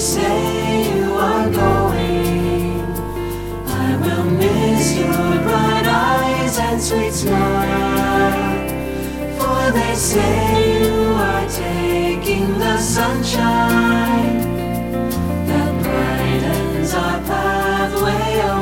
say you are going, I will miss your bright eyes and sweet smile. For they say you are taking the sunshine that brightens our pathway a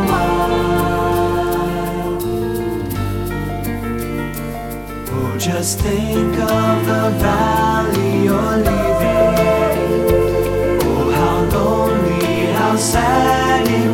while. Oh, just think of the valley you're leaving. Oh, how lonely, how sad it